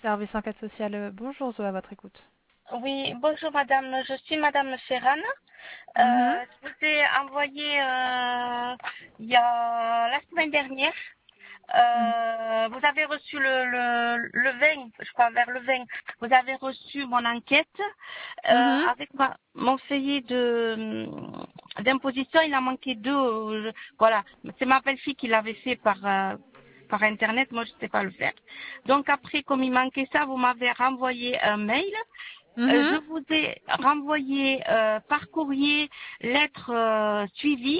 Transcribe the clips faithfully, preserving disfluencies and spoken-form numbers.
Service enquête sociale, euh, bonjour Zoé, à votre écoute. Oui, bonjour madame, je suis madame Ferran. Mhm, Euh, je vous ai envoyé euh, il y a la semaine dernière. mhm, Euh, vous avez reçu le, le, le vingt, je crois vers le vingt, vous avez reçu mon enquête euh, mhm. avec ma, mon feuillet de d'imposition. Il en manquait deux. euh, je- voilà, c'est ma belle-fille qui l'avait fait par euh, par internet. Moi, je ne sais pas le faire. Donc après, comme il manquait ça, vous m'avez renvoyé un mail. Euh, je Mhm. vous ai renvoyé euh, par courrier lettre euh, suivie.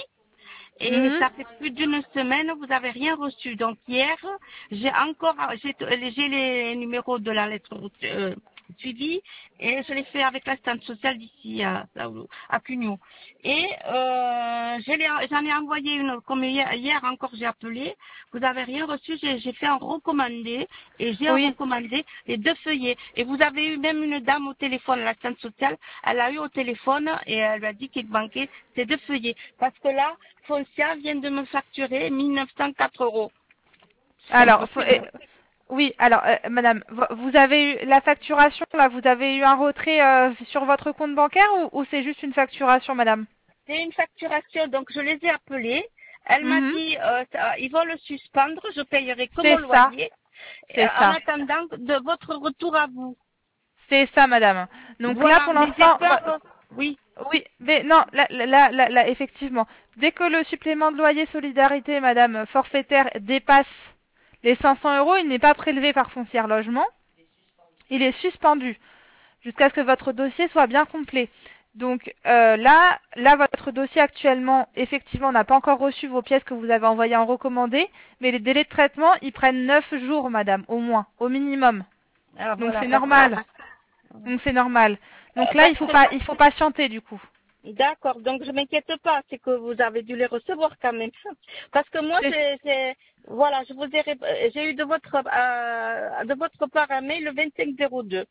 Et Mhm. ça fait plus d'une semaine, vous n'avez rien reçu. Donc hier, j'ai encore, j'ai j'ai les numéros de la lettre euh, suivie et je l'ai fait avec l'assistante sociale d'ici à, à Cugno. Et euh, je l'ai- j'en ai envoyé une, comme hier, hier encore j'ai appelé, vous n'avez rien reçu, j'ai j'ai fait un recommandé et j'ai Oui, recommandé les deux feuillets. Et vous avez eu même une dame au téléphone, l'assistante sociale, elle a eu au téléphone et elle lui a dit qu'il manquait ces deux feuillets. Parce que là, Foncia vient de me facturer mille neuf cent quatre euros. C'est alors, faut- impossible. eh, oui, alors, euh, madame, vo- vous avez eu la facturation, là, vous avez eu un retrait euh, sur votre compte bancaire ou, ou c'est juste une facturation, madame? C'est une facturation, donc je les ai appelés. Elle m'a Mhm. dit, euh, ça- ils vont le suspendre, je payerai que mon C'est ça, loyer, euh, c'est en ça, attendant de votre retour à vous. c'est ça, madame. Donc là, Voilà, pour mais j'ai l'instant, peur, vo- euh, oui, oui, mais non, là, là, là, là, effectivement, dès que le supplément de loyer solidarité, madame, forfaitaire, dépasse les cinq cents euros, il n'est pas prélevé par Foncière Logement, il est suspendu jusqu'à ce que votre dossier soit bien complet. Donc euh, là, là, votre dossier actuellement, effectivement, n'a pas encore reçu vos pièces que vous avez envoyées en recommandé, mais les délais de traitement, ils prennent neuf jours, madame, au moins, au minimum. alors Donc voilà, c'est parce normal. que, Donc c'est normal. Donc euh, là, il parce faut que pas, il faut patienter du coup. d'accord, donc je m'inquiète pas, c'est que vous avez dû les recevoir quand même. Parce que moi, C'est- j'ai, j'ai- voilà, je vous ai, rép- euh, j'ai eu de votre, euh, de votre part un mail le vingt-cinq zéro deux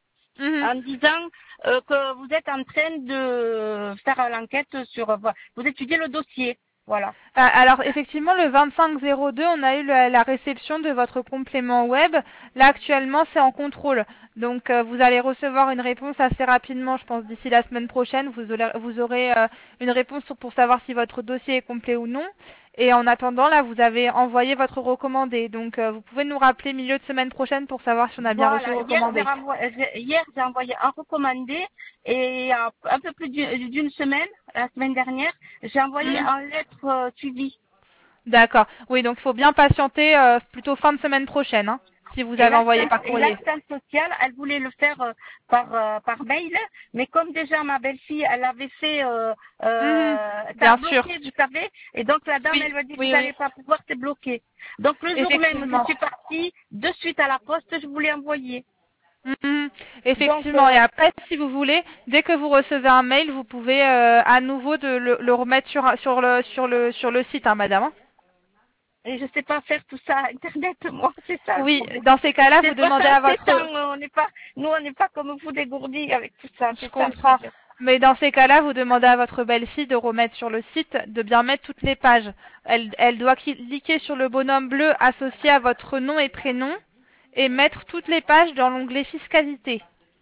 Mhm. en disant euh, que vous êtes en train de faire l'enquête sur, euh, vous étudiez le dossier, voilà. Ah, alors effectivement, le vingt-cinq zéro deux, on a eu la, la réception de votre complément web. Là actuellement, c'est en contrôle. Donc euh, vous allez recevoir une réponse assez rapidement, je pense d'ici la semaine prochaine. Vous aurez, vous aurez euh, une réponse sur- pour savoir si votre dossier est complet ou non. Et en attendant, là, vous avez envoyé votre recommandé. Donc euh, vous pouvez nous rappeler milieu de semaine prochaine pour savoir si on a bien reçu le Voilà, hier j'ai recommandé. renvoyé, j'ai- hier j'ai envoyé un recommandé et il y a un peu plus d'une d'une semaine, la semaine dernière, j'ai envoyé Mhm. un lettre euh, suivie. D'accord. Oui, donc il faut bien patienter euh, plutôt fin de semaine prochaine, hein, si vous Et avez envoyé l'assistante par et courrier. l'assistante sociale, elle voulait le faire euh, par euh, par mail, mais comme déjà ma belle-fille, elle avait fait, euh, Mhm. euh, ça a Bien sûr. bloqué, vous savez, et donc la dame, Oui, elle m'a dit, vous oui, oui. n'allez pas pouvoir, c'est bloqué. Donc le jour même, je Effectivement. suis partie de suite à la poste, je voulais envoyer. Mhm. Donc, Effectivement. Et euh, après, si vous voulez, dès que vous recevez un mail, vous pouvez euh, à nouveau de le, le remettre sur, sur, le, sur, le, sur le site, hein, madame. Hein. et je sais pas faire tout ça à Internet, moi, c'est ça le Oui, problème. dans ces cas-là, J'ai vous demandez à soixante-sept votre... ans, on n'est pas, nous on n'est pas comme vous dégourdis avec tout ça, Je c'est ça le comprends. problème. Mais dans ces cas-là, vous demandez à votre belle-fille de remettre sur le site, de bien mettre toutes les pages. Elle, elle doit cliquer sur le bonhomme bleu associé à votre nom et prénom et mettre toutes les pages dans l'onglet fiscalité.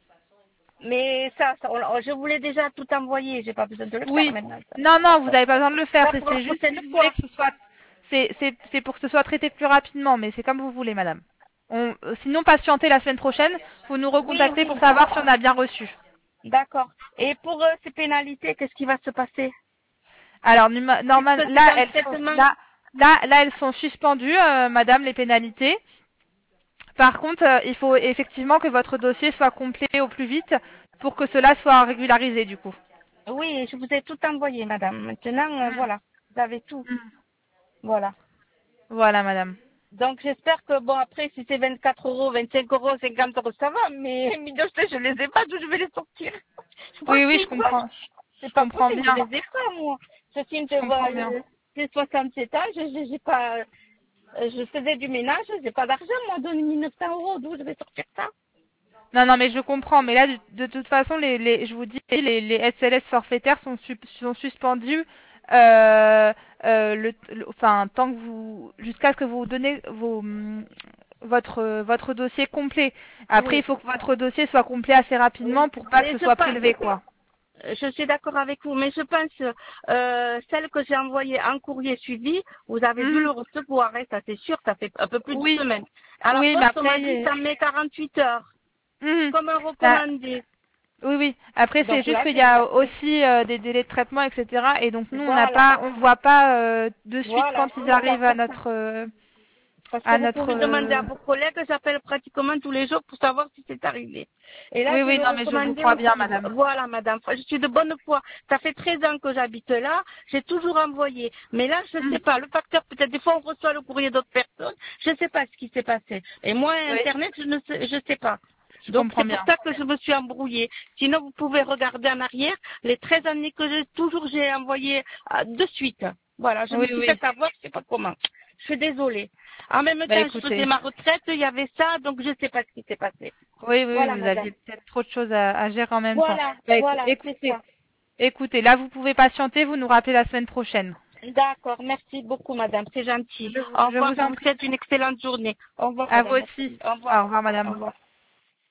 Mais ça, ça, on- je voulais déjà tout envoyer, j'ai pas besoin de le faire Oui. maintenant. Ça, Non, non, vous ça, n'avez pas besoin de le faire. ça C'est pour la c'est juste prochaine si vous voulez fois. que ce soit... C'est c'est- c'est pour que ce soit traité plus rapidement, mais c'est comme vous voulez, madame. On, euh, sinon, patientez la semaine prochaine. Vous nous Oui, recontactez pour oui, savoir si on a bien reçu. d'accord. Et pour euh, ces pénalités, qu'est-ce qui va se passer? Alors, numa- normal, Puisque c'est là, un elles sont, traitement. là, là, là, elles sont suspendues, euh, madame, les pénalités. Par contre, euh, il faut effectivement que votre dossier soit complet au plus vite pour que cela soit régularisé, du coup. Oui, je vous ai tout envoyé, madame. Maintenant, euh, Mm, voilà, vous avez tout. mm. Voilà. Voilà, madame. Donc j'espère que bon après si c'est vingt-quatre euros, vingt-cinq euros, cinquante euros ça va, mais mille deux cents je les ai pas, d'où je vais les sortir. Je vois Oui, que oui, c'est je une bonne. comprends. C'est Je pas comprends possible, je bien. les ai pas moi. Je suis une Je comprends bien. euh, j'ai soixante-sept ans, je j'ai j'ai pas euh, je faisais du ménage, j'ai pas d'argent, moi donne mille neuf cents euros, d'où je vais sortir ça? Non, non, mais je comprends. Mais là, de, de toute façon, les, les, je vous dis, les, les S L S forfaitaires sont, su- sont suspendus. Euh, euh, le, le- enfin, tant que vous, jusqu'à ce que vous donnez vos, hum, votre euh, votre dossier complet. Après, Oui. il faut que votre dossier soit complet assez rapidement Oui. pour pas que Mais ce je soit pense- prélevé, quoi. Je suis d'accord avec vous, mais je pense euh, celle que j'ai envoyée en courrier suivi, vous avez dû Mhm. le recevoir, hein, ça c'est sûr, ça fait un peu plus d'une Oui, semaine. À la oui, mais poste, on m'a après, dit euh, ça met quarante-huit heures, mhm. comme un Bah, recommandé. oui, oui. Après, c'est Donc juste là, qu'il y je vous a appelle. aussi euh, des délais de traitement, et cetera. Et donc nous, on n'a Voilà, pas, on voit pas euh, de suite voilà, quand ils c'est ça, arrivent à c'est ça. notre euh, Parce que à vous notre. pouvez demander euh, à vos collègues, j'appelle pratiquement tous les jours pour savoir si c'est arrivé. Et là, Oui, je oui, vais non, mais je vous recommander crois bien, aussi. madame. Voilà, madame. Je suis de bonne foi. Ça fait treize ans que j'habite là. J'ai toujours envoyé. Mais là, je ne sais Mhm. pas. Le facteur, peut-être des fois, on reçoit le courrier d'autres personnes. Je ne sais pas ce qui s'est passé. Et moi, Oui, Internet, je ne sais, je sais pas. je Donc, comprends c'est pour bien. ça que je me suis embrouillée. Sinon, vous pouvez regarder en arrière. Les treize années que j'ai toujours, j'ai envoyé euh, de suite. Voilà, je me Oui, suis oui. fait avoir, je sais pas comment. Je suis désolée. En même Bah temps, je faisais écoutez. ma retraite, il y avait ça, donc je ne sais pas ce qui s'est passé. Oui, oui, oui, Voilà, vous aviez madame. peut-être trop de choses à, à gérer en même temps. Voilà, Bah, écou- voilà, c'est écoutez, ça. écoutez, là, vous pouvez patienter, vous nous rappelez la semaine prochaine. D'accord, merci beaucoup, madame, c'est gentil. Je, vous- Au je revoir, vous je en vous prie. souhaite une excellente journée. Au revoir, À vous madame. aussi. Merci. Au revoir. Au revoir, Au madame. revoir.